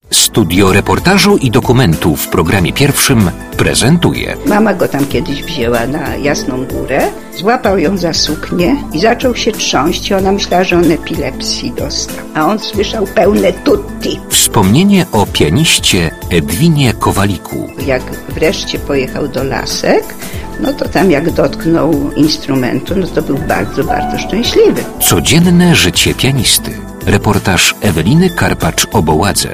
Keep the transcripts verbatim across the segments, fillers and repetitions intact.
Studio reportażu i dokumentu w programie pierwszym prezentuje. Mama go tam kiedyś wzięła na Jasną Górę, złapał ją za suknię i zaczął się trząść i ona myślała, że on epilepsji dostał. A on słyszał pełne tutti. Wspomnienie o pianiście Edwinie Kowaliku. Jak wreszcie pojechał do Lasek, no to tam jak dotknął instrumentu, no to był bardzo, bardzo szczęśliwy. Codzienne życie pianisty. Reportaż Eweliny Karpacz-Oboładze.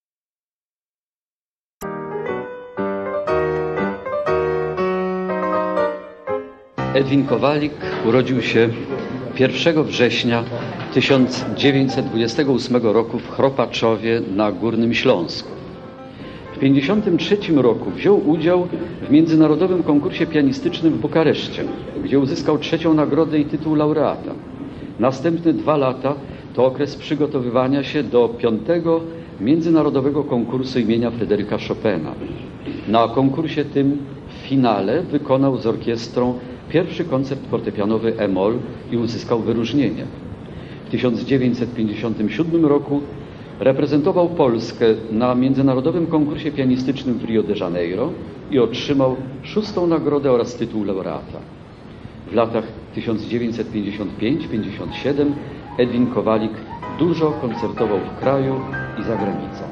Edwin Kowalik urodził się pierwszego września tysiąc dziewięćset dwudziestego ósmego roku w Chropaczowie na Górnym Śląsku. W pięćdziesiątym trzecim roku wziął udział w międzynarodowym konkursie pianistycznym w Bukareszcie, gdzie uzyskał trzecią nagrodę i tytuł laureata. Następne dwa lata to okres przygotowywania się do piątego międzynarodowego konkursu imienia Fryderyka Chopina. Na konkursie tym w finale wykonał z orkiestrą pierwszy koncert fortepianowy e-moll i uzyskał wyróżnienie. W tysiąc dziewięćset pięćdziesiątym siódmym roku reprezentował Polskę na międzynarodowym konkursie pianistycznym w Rio de Janeiro i otrzymał szóstą nagrodę oraz tytuł laureata. W latach tysiąc dziewięćset pięćdziesiątym piątym do pięćdziesiątego siódmego Edwin Kowalik dużo koncertował w kraju i za granicą.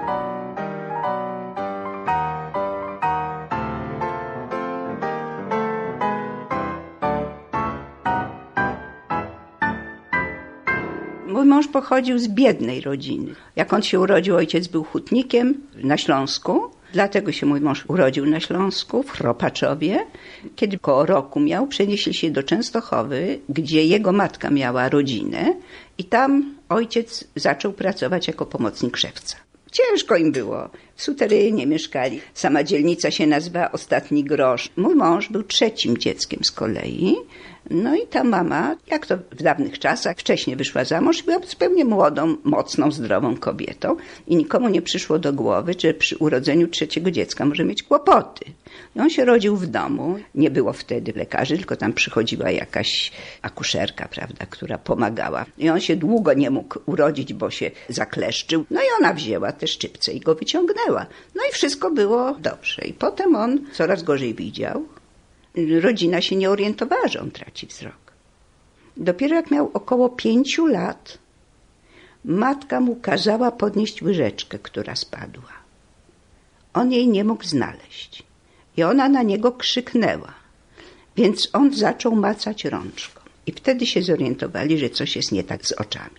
Mój mąż pochodził z biednej rodziny. Jak on się urodził, ojciec był hutnikiem na Śląsku. Dlatego się mój mąż urodził na Śląsku, w Chropaczowie. Kiedy koło roku miał, przenieśli się do Częstochowy, gdzie jego matka miała rodzinę i tam ojciec zaczął pracować jako pomocnik szewca. Ciężko im było. W suterynie mieszkali. Sama dzielnica się nazywa Ostatni Grosz. Mój mąż był trzecim dzieckiem z kolei. No i ta mama, jak to w dawnych czasach, wcześniej wyszła za mąż, była zupełnie młodą, mocną, zdrową kobietą i nikomu nie przyszło do głowy, że przy urodzeniu trzeciego dziecka może mieć kłopoty. I on się rodził w domu. Nie było wtedy lekarzy, tylko tam przychodziła jakaś akuszerka, prawda, która pomagała. I on się długo nie mógł urodzić, bo się zakleszczył. No i ona wzięła te szczypce i go wyciągnęła. No i wszystko było dobrze. I potem on coraz gorzej widział. Rodzina się nie orientowała, że on traci wzrok. Dopiero jak miał około pięciu lat, matka mu kazała podnieść łyżeczkę, która spadła. On jej nie mógł znaleźć i ona na niego krzyknęła, więc on zaczął macać rączką. I wtedy się zorientowali, że coś jest nie tak z oczami.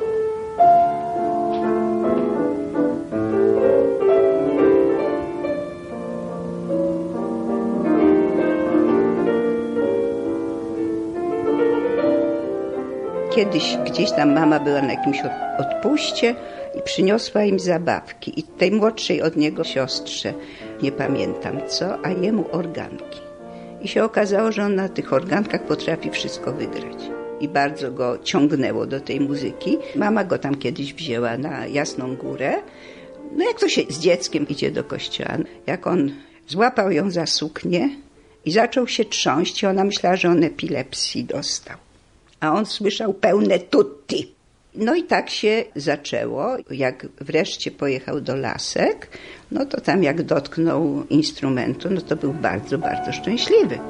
Kiedyś gdzieś tam mama była na jakimś odpuście i przyniosła im zabawki. I tej młodszej od niego siostrze, nie pamiętam co, a jemu organki. I się okazało, że on na tych organkach potrafi wszystko wygrać. I bardzo go ciągnęło do tej muzyki. Mama go tam kiedyś wzięła na Jasną Górę. No jak to się z dzieckiem idzie do kościoła. Jak on złapał ją za suknię i zaczął się trząść i ona myślała, że on epilepsji dostał. A on słyszał pełne tutti. No i tak się zaczęło. Jak wreszcie pojechał do Lasek, no to tam jak dotknął instrumentu, no to był bardzo, bardzo szczęśliwy.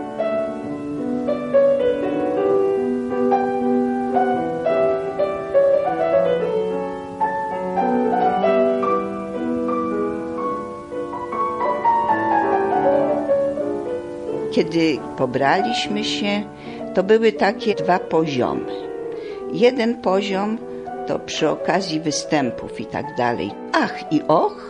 Kiedy pobraliśmy się, to były takie dwa poziomy. Jeden poziom to przy okazji występów i tak dalej. Ach i och.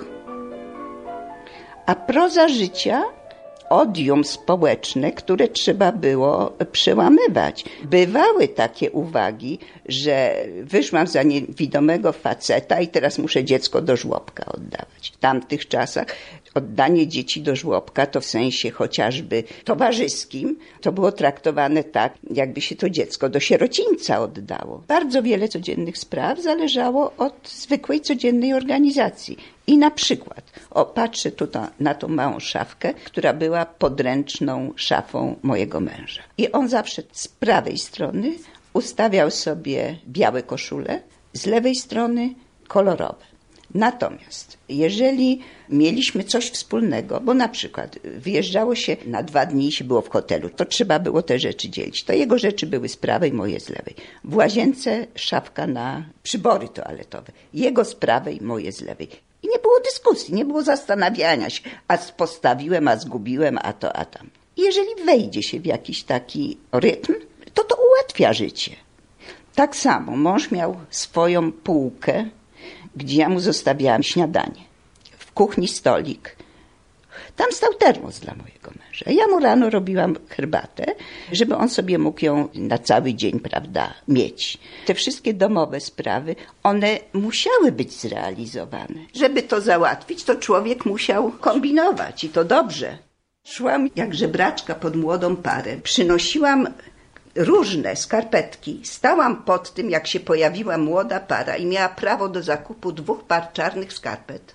A proza życia, odium społeczne, które trzeba było przełamywać. Bywały takie uwagi, że wyszłam za niewidomego faceta i teraz muszę dziecko do żłobka oddawać. W tamtych czasach oddanie dzieci do żłobka to w sensie chociażby towarzyskim, to było traktowane tak, jakby się to dziecko do sierocińca oddało. Bardzo wiele codziennych spraw zależało od zwykłej, codziennej organizacji. I na przykład, o, patrzę tutaj na tą małą szafkę, która była podręczną szafą mojego męża. I on zawsze z prawej strony ustawiał sobie białe koszule, z lewej strony kolorowe. Natomiast jeżeli mieliśmy coś wspólnego, bo na przykład wyjeżdżało się na dwa dni i się było w hotelu, to trzeba było te rzeczy dzielić. To jego rzeczy były z prawej, moje z lewej. W łazience szafka na przybory toaletowe. Jego z prawej, moje z lewej. I nie było dyskusji, nie było zastanawiania się, a postawiłem, a zgubiłem, a to, a tam. I jeżeli wejdzie się w jakiś taki rytm, to to ułatwia życie. Tak samo mąż miał swoją półkę, gdzie ja mu zostawiałam śniadanie. W kuchni stolik. Tam stał termos dla mojego męża. Ja mu rano robiłam herbatę, żeby on sobie mógł ją na cały dzień, prawda, mieć. Te wszystkie domowe sprawy, one musiały być zrealizowane. Żeby to załatwić, to człowiek musiał kombinować i to dobrze. Szłam jak żebraczka pod młodą parę. Przynosiłam różne skarpetki. Stałam pod tym, jak się pojawiła młoda para i miała prawo do zakupu dwóch par czarnych skarpet.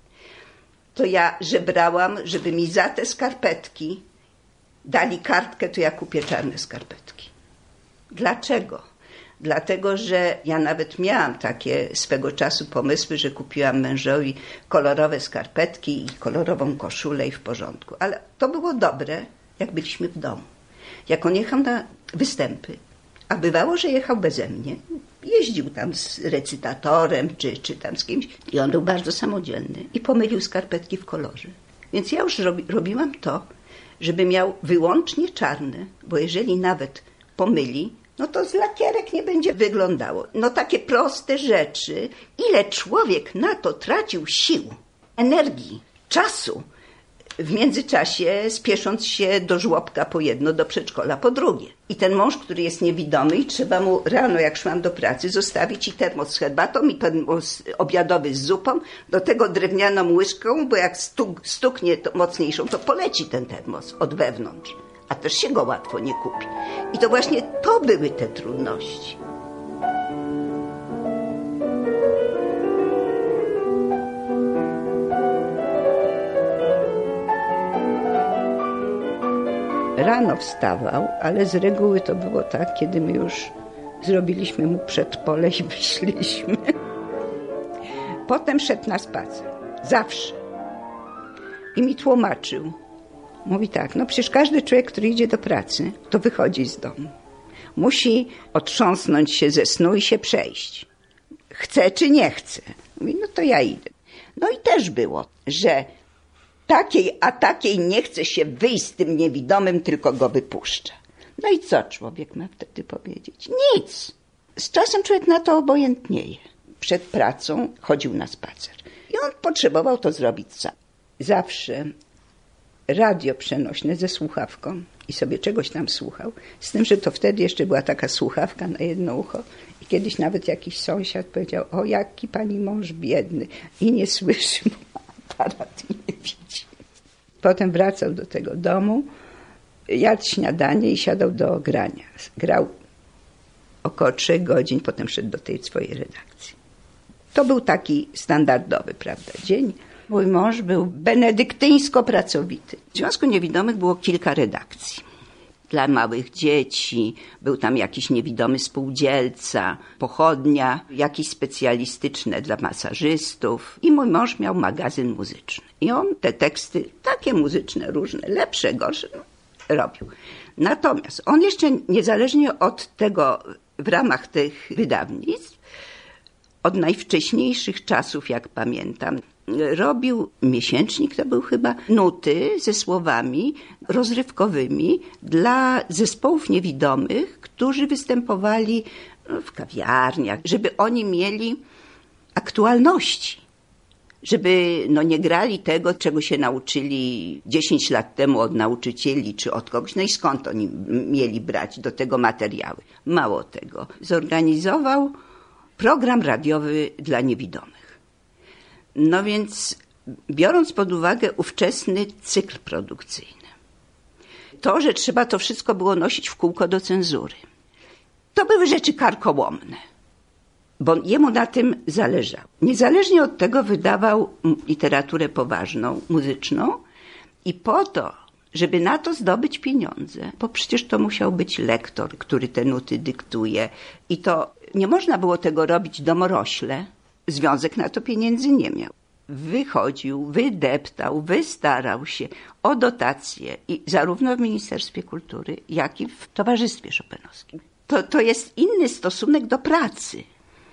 To ja żebrałam, żeby mi za te skarpetki dali kartkę, to ja kupię czarne skarpetki. Dlaczego? Dlatego, że ja nawet miałam takie swego czasu pomysły, że kupiłam mężowi kolorowe skarpetki i kolorową koszulę i w porządku. Ale to było dobre, jak byliśmy w domu. Jak on jechał na występy, a bywało, że jechał beze mnie, jeździł tam z recytatorem czy, czy tam z kimś i on był bardzo samodzielny i pomylił skarpetki w kolorze. Więc ja już robi, robiłam to, żeby miał wyłącznie czarne, bo jeżeli nawet pomyli, no to z lakierek nie będzie wyglądało. No takie proste rzeczy. Ile człowiek na to tracił sił, energii, czasu, w międzyczasie spiesząc się do żłobka po jedno, do przedszkola po drugie. I ten mąż, który jest niewidomy i trzeba mu rano, jak szłam do pracy, zostawić i termos z herbatą i termos obiadowy z zupą, do tego drewnianą łyżką, bo jak stuk, stuknie to mocniejszą, to poleci ten termos od wewnątrz. A też się go łatwo nie kupi. I to właśnie to były te trudności. Rano wstawał, ale z reguły to było tak, kiedy my już zrobiliśmy mu przedpole i wyszliśmy. Potem szedł na spacer. Zawsze. I mi tłumaczył. Mówi tak, no przecież każdy człowiek, który idzie do pracy, to wychodzi z domu. Musi otrząsnąć się ze snu i się przejść. Chce czy nie chce. Mówi, no to ja idę. No i też było, że takiej, a takiej nie chce się wyjść z tym niewidomym, tylko go wypuszcza. No i co człowiek ma wtedy powiedzieć? Nic. Z czasem człowiek na to obojętnieje. Przed pracą chodził na spacer. I on potrzebował to zrobić sam. Zawsze radio przenośne ze słuchawką i sobie czegoś tam słuchał. Z tym, że to wtedy jeszcze była taka słuchawka na jedno ucho. I kiedyś nawet jakiś sąsiad powiedział, o jaki pani mąż biedny. I nie słyszy, bo aparat i nie widzi. Potem wracał do tego domu, jadł śniadanie i siadał do grania. Grał około trzech godzin, potem szedł do tej swojej redakcji. To był taki standardowy, prawda, dzień. Mój mąż był benedyktyńsko pracowity. W Związku Niewidomych było kilka redakcji. Dla małych dzieci, był tam jakiś niewidomy spółdzielca, pochodnia, jakieś specjalistyczne dla masażystów. I mój mąż miał magazyn muzyczny. I on te teksty, takie muzyczne, różne, lepsze, gorsze, no, robił. Natomiast on jeszcze niezależnie od tego, w ramach tych wydawnictw, od najwcześniejszych czasów, jak pamiętam, robił miesięcznik, to był chyba, nuty ze słowami rozrywkowymi dla zespołów niewidomych, którzy występowali w kawiarniach, żeby oni mieli aktualności, żeby no, nie grali tego, czego się nauczyli dziesięć lat temu od nauczycieli czy od kogoś. No i skąd oni mieli brać do tego materiały? Mało tego. Zorganizował program radiowy dla niewidomych. No więc biorąc pod uwagę ówczesny cykl produkcyjny, to, że trzeba to wszystko było nosić w kółko do cenzury, to były rzeczy karkołomne, bo jemu na tym zależało. Niezależnie od tego wydawał literaturę poważną, muzyczną i po to, żeby na to zdobyć pieniądze, bo przecież to musiał być lektor, który te nuty dyktuje i to nie można było tego robić domorośle, Związek na to pieniędzy nie miał. Wychodził, wydeptał, wystarał się o dotacje i zarówno w Ministerstwie Kultury, jak i w Towarzystwie Chopinowskim. To, to jest inny stosunek do pracy.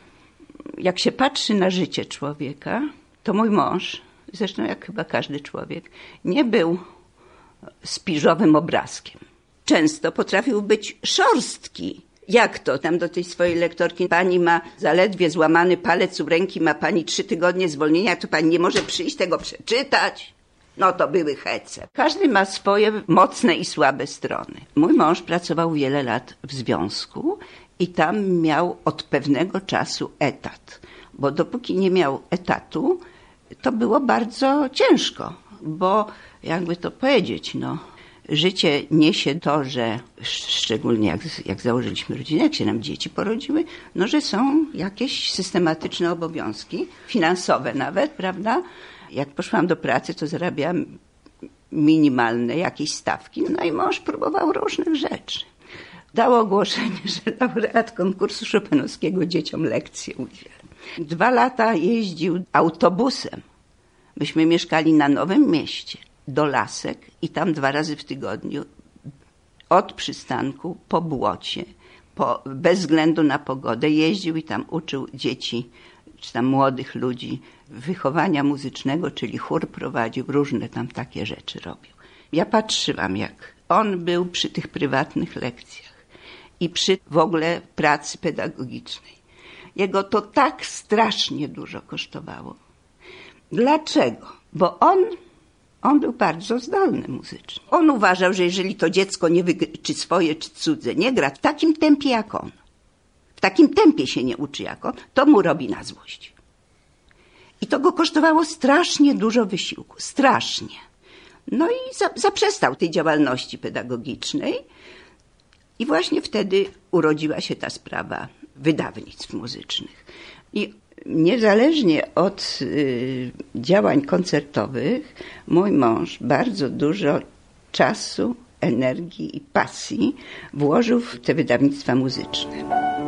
Jak się patrzy na życie człowieka, to mój mąż, zresztą jak chyba każdy człowiek, nie był spiżowym obrazkiem. Często potrafił być szorstki. Jak to? Tam do tej swojej lektorki, pani ma zaledwie złamany palec u ręki, ma pani trzy tygodnie zwolnienia, to pani nie może przyjść tego przeczytać. No to były hece. Każdy ma swoje mocne i słabe strony. Mój mąż pracował wiele lat w związku i tam miał od pewnego czasu etat. Bo dopóki nie miał etatu, to było bardzo ciężko. Bo jakby to powiedzieć, no... Życie niesie to, że szczególnie jak, jak założyliśmy rodzinę, jak się nam dzieci porodziły, no że są jakieś systematyczne obowiązki, finansowe nawet, prawda? Jak poszłam do pracy, to zarabiałam minimalne jakieś stawki, no i mąż próbował różnych rzeczy. Dał ogłoszenie, że laureat konkursu Chopinowskiego dzieciom lekcje udziela. Dwa lata jeździł autobusem. Myśmy mieszkali na Nowym Mieście. Do Lasek i tam dwa razy w tygodniu od przystanku po błocie, po, bez względu na pogodę jeździł i tam uczył dzieci, czy tam młodych ludzi wychowania muzycznego, czyli chór prowadził, różne tam takie rzeczy robił. Ja patrzyłam, jak on był przy tych prywatnych lekcjach i przy w ogóle pracy pedagogicznej. Jego to tak strasznie dużo kosztowało. Dlaczego? Bo on On był bardzo zdolny muzycznie. On uważał, że jeżeli to dziecko, nie wyg- czy swoje, czy cudze, nie gra w takim tempie jak on, w takim tempie się nie uczy jak on, to mu robi na złość. I to go kosztowało strasznie dużo wysiłku. Strasznie. No i za- zaprzestał tej działalności pedagogicznej i właśnie wtedy urodziła się ta sprawa wydawnictw muzycznych. I niezależnie od y, działań koncertowych, mój mąż bardzo dużo czasu, energii i pasji włożył w te wydawnictwa muzyczne.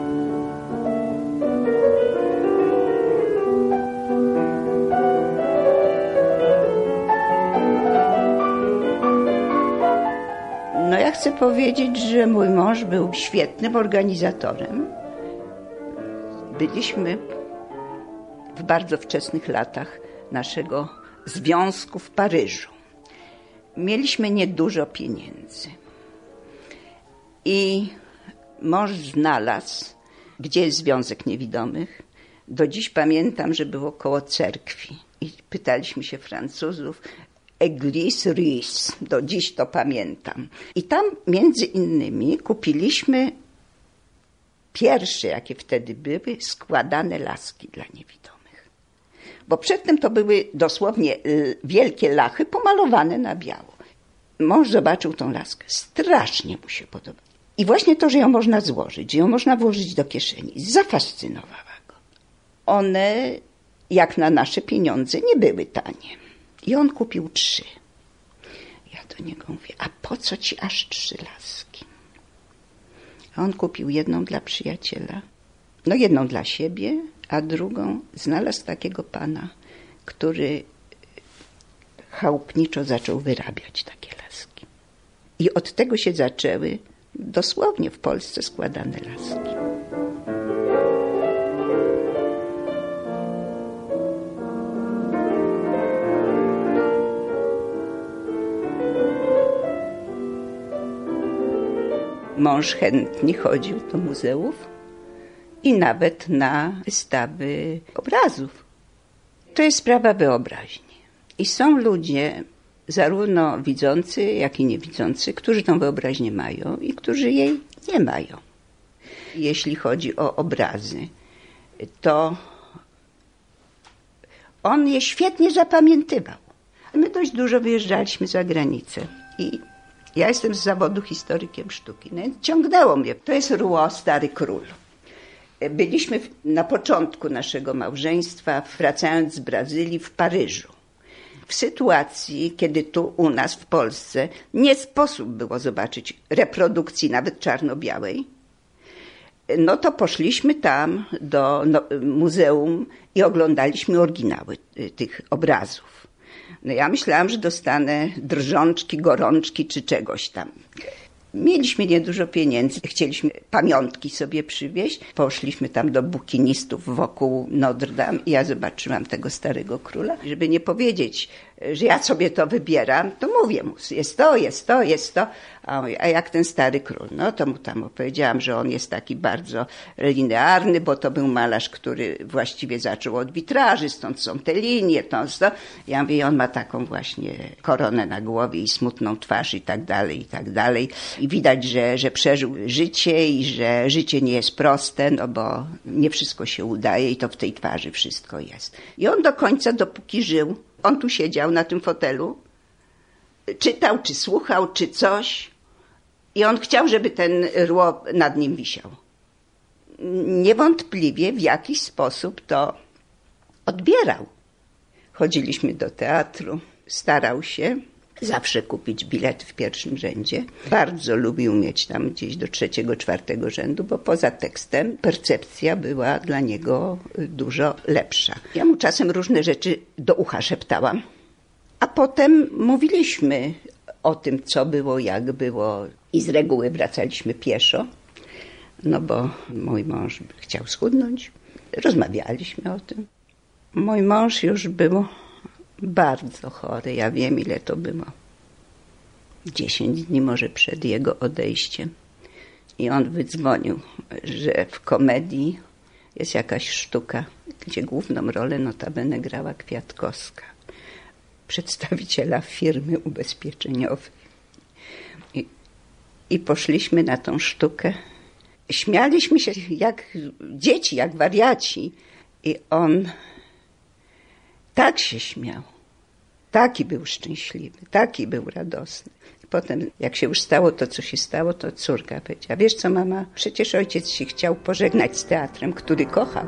No ja chcę powiedzieć, że mój mąż był świetnym organizatorem. Byliśmy w bardzo wczesnych latach naszego związku w Paryżu. Mieliśmy niedużo pieniędzy. I mąż znalazł, gdzie jest Związek Niewidomych. Do dziś pamiętam, że było koło cerkwi. I pytaliśmy się Francuzów, Église Russe, do dziś to pamiętam. I tam między innymi kupiliśmy pierwsze, jakie wtedy były, składane laski dla niewidomych. Bo przedtem to były dosłownie wielkie lachy pomalowane na biało. Mąż zobaczył tą laskę. Strasznie mu się podoba. I właśnie to, że ją można złożyć, że ją można włożyć do kieszeni, zafascynowała go. One, jak na nasze pieniądze, nie były tanie. I on kupił trzy. Ja do niego mówię, a po co ci aż trzy laski? A on kupił jedną dla przyjaciela, no jedną dla siebie, a drugą znalazł takiego pana, który chałupniczo zaczął wyrabiać takie laski. I od tego się zaczęły dosłownie w Polsce składane laski. Mąż chętnie chodził do muzeów i nawet na wystawy obrazów. To jest sprawa wyobraźni. I są ludzie, zarówno widzący, jak i niewidzący, którzy tą wyobraźnię mają i którzy jej nie mają. Jeśli chodzi o obrazy, to on je świetnie zapamiętywał. My dość dużo wyjeżdżaliśmy za granicę i ja jestem z zawodu historykiem sztuki, no więc ciągnęło mnie. To jest Rouault, Stary Król. Byliśmy na początku naszego małżeństwa, wracając z Brazylii, w Paryżu. W sytuacji, kiedy tu u nas w Polsce nie sposób było zobaczyć reprodukcji nawet czarno-białej, No to poszliśmy tam do no, muzeum i oglądaliśmy oryginały tych obrazów. No ja myślałam, że dostanę drżączki, gorączki czy czegoś tam. Mieliśmy niedużo pieniędzy, chcieliśmy pamiątki sobie przywieźć. Poszliśmy tam do bukinistów wokół Notre Dame i ja zobaczyłam tego starego króla. Żeby nie powiedzieć, że ja sobie to wybieram, to mówię mu, jest to, jest to, jest to. A on mówi, a jak ten stary król? No to mu tam opowiedziałam, że on jest taki bardzo linearny, bo to był malarz, który właściwie zaczął od witraży, stąd są te linie, to, to. Ja mówię, on ma taką właśnie koronę na głowie i smutną twarz i tak dalej, i tak dalej. I widać, że, że przeżył życie i że życie nie jest proste, no bo nie wszystko się udaje i to w tej twarzy wszystko jest. I on do końca, dopóki żył, on tu siedział na tym fotelu, czytał, czy słuchał, czy coś i on chciał, żeby ten rło nad nim wisiał. Niewątpliwie w jakiś sposób to odbierał. Chodziliśmy do teatru, starał się zawsze kupić bilet w pierwszym rzędzie. Bardzo lubił mieć tam gdzieś do trzeciego, czwartego rzędu, bo poza tekstem percepcja była dla niego dużo lepsza. Ja mu czasem różne rzeczy do ucha szeptałam, a potem mówiliśmy o tym, co było, jak było i z reguły wracaliśmy pieszo, no bo mój mąż chciał schudnąć. Rozmawialiśmy o tym. Mój mąż już był bardzo chory, ja wiem ile to było. Dziesięć dni może przed jego odejściem. I on wydzwonił, że w komedii jest jakaś sztuka, gdzie główną rolę notabene grała Kwiatkowska, przedstawiciela firmy ubezpieczeniowej. I, i poszliśmy na tą sztukę. Śmialiśmy się jak dzieci, jak wariaci. I on tak się śmiał. Taki był szczęśliwy, taki był radosny. Potem, jak się już stało to, co się stało, to córka powiedziała, wiesz co, mama, przecież ojciec się chciał pożegnać z teatrem, który kochał.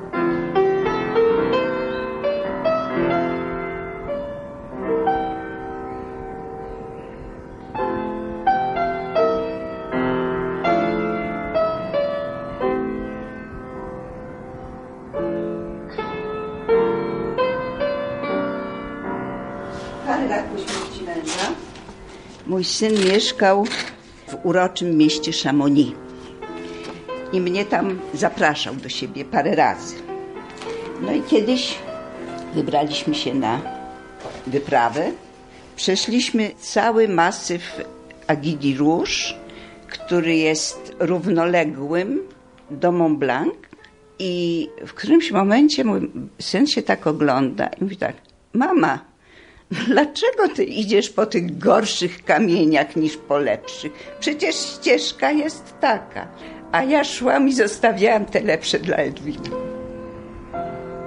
Parę lat po śmierci męża mój syn mieszkał w uroczym mieście Chamonix i mnie tam zapraszał do siebie parę razy. No i kiedyś wybraliśmy się na wyprawę. Przeszliśmy cały masyw Aiguille Rouge, który jest równoległym do Mont Blanc i w którymś momencie mój syn się tak ogląda i mówi tak, mama, dlaczego ty idziesz po tych gorszych kamieniach niż po lepszych? Przecież ścieżka jest taka. A ja szłam i zostawiałam te lepsze dla Edwiny.